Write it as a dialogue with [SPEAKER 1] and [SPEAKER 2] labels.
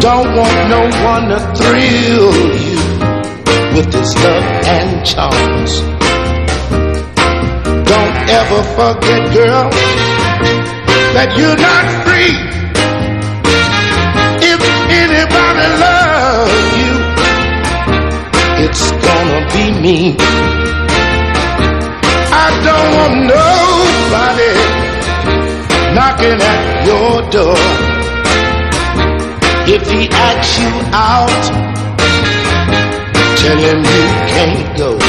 [SPEAKER 1] Don't want no one to thrill you with his love and charms. Don't ever forget, girl, that you're not free. If anybody loves you, it's gonna be me. I don't want nobody knocking at your door. If he asks you out, tell him you can't go.